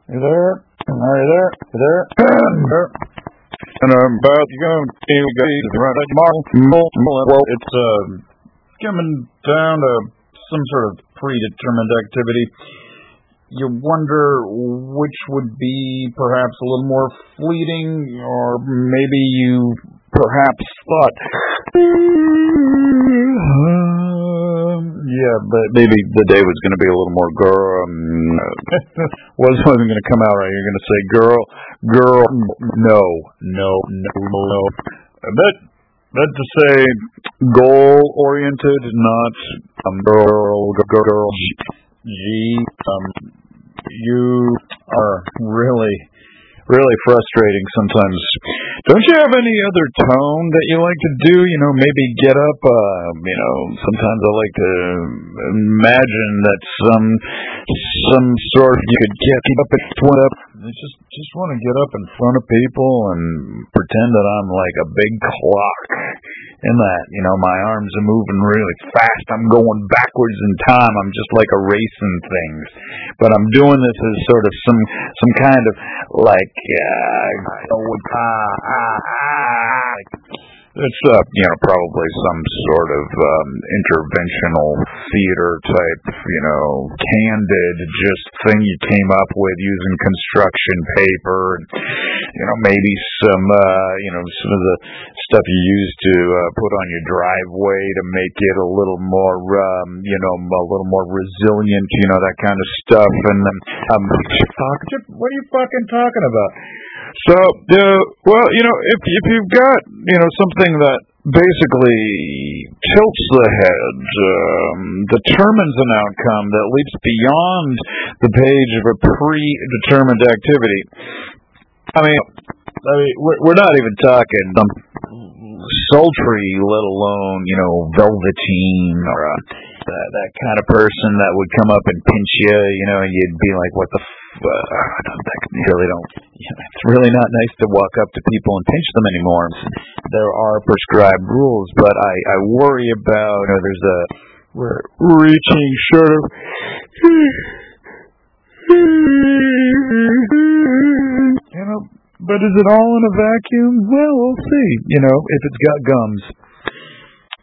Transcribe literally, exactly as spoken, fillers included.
You there? Are you there? You there? there? And I'm about to go to right tomorrow. Well, it's uh, coming down to some sort of predetermined activity. You wonder which would be perhaps a little more fleeting, or maybe you perhaps thought, um, yeah, but maybe the day was going to be a little more girl. Um, wasn't wasn't going to come out right. You're going to say, girl, girl, no, no, no, no. But, but to say goal-oriented, not um, girl, girl, girl. Gee, um, you are really, really frustrating sometimes. Don't you have any other tone that you like to do? You know, maybe get up, uh, you know, sometimes I like to imagine that some, some sort of, you could get up at twenty up. I just, just want to get up in front of people and pretend that I'm like a big clock. In that, you know, my arms are moving really fast. I'm going backwards in time. I'm just like erasing things. But I'm doing this as sort of some some kind of like, uh, ah, ah, ah. It's, uh, you know, probably some sort of um, interventional theater type, you know, candid just thing you came up with using construction paper and, you know, maybe some, uh, you know, some of the stuff you use to uh, put on your driveway to make it a little more, um, you know, a little more resilient, you know, that kind of stuff. And um, what are you fucking talking about? So, uh, well, you know, if if you've got, you know, something that basically tilts the head, um, determines an outcome that leaps beyond the page of a predetermined activity. I mean, I mean, we're, we're not even talking um, sultry, let alone, you know, velveteen or uh, that, that kind of person that would come up and pinch you, you know, and you'd be like, what the f- uh, I don't think, you really don't, you know, it's really not nice to walk up to people and pinch them anymore. There are prescribed rules, but I, I worry about, you know, there's a, we're reaching sort of, you know, but is it all in a vacuum? Well, we'll see, you know, if it's got gums.